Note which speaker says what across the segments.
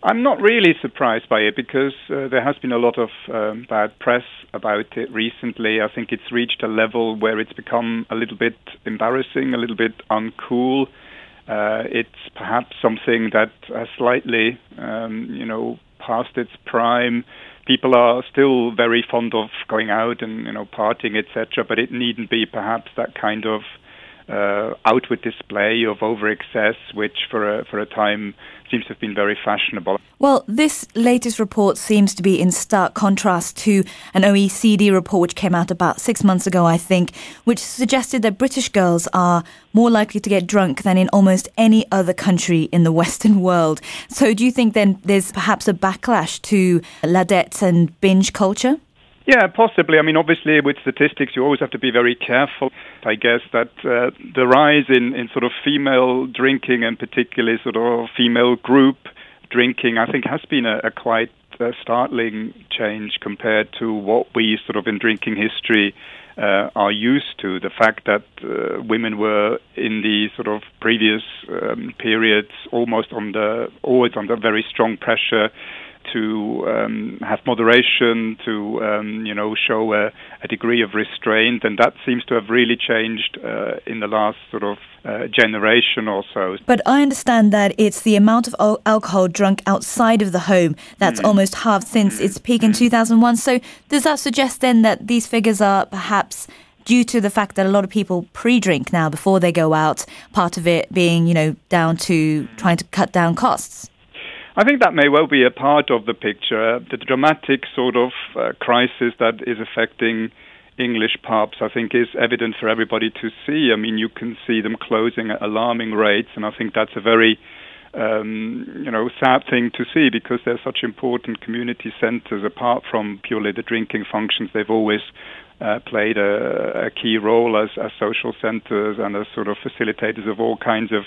Speaker 1: I'm not really surprised by it because there has been a lot of bad press about it recently. I think it's reached a level where it's become a little bit embarrassing, a little bit uncool. It's perhaps something that has slightly, past its prime. People are still very fond of going out and, partying, etc., but it needn't be perhaps that kind of outward display of over-excess, which for a time seems to have been very fashionable.
Speaker 2: Well, this latest report seems to be in stark contrast to an OECD report which came out about 6 months ago, I think, which suggested that British girls are more likely to get drunk than in almost any other country in the Western world. So do you think then there's perhaps a backlash to ladettes and binge culture?
Speaker 1: Yeah, possibly. I mean, obviously, with statistics, you always have to be very careful. I guess that the rise in sort of female drinking and particularly sort of female group drinking, I think, has been a quite startling change compared to what we sort of in drinking history are used to. The fact that women were in the sort of previous periods always under very strong pressure to have moderation, to show a degree of restraint, and that seems to have really changed in the last sort of generation or so.
Speaker 2: But I understand that it's the amount of alcohol drunk outside of the home that's almost halved since its peak in 2001. So does that suggest then that these figures are perhaps due to the fact that a lot of people pre-drink now before they go out, part of it being, down to trying to cut down costs?
Speaker 1: I think that may well be a part of the picture. The dramatic sort of crisis that is affecting English pubs, I think, is evident for everybody to see. I mean, you can see them closing at alarming rates, and I think that's a very, sad thing to see because they're such important community centres. Apart from purely the drinking functions, they've always played a key role as social centres and as sort of facilitators of all kinds of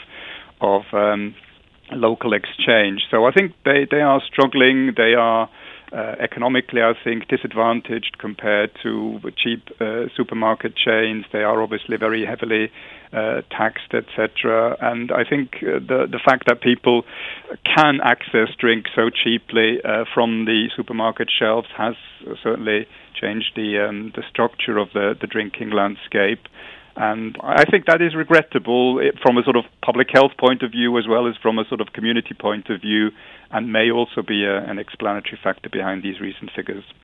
Speaker 1: local exchange. So I think they are struggling. They are economically, I think, disadvantaged compared to cheap supermarket chains. They are obviously very heavily taxed, etc. And I think the fact that people can access drink so cheaply from the supermarket shelves has certainly changed the structure of the drinking landscape. And I think that is regrettable from a sort of public health point of view as well as from a sort of community point of view, and may also be an explanatory factor behind these recent figures.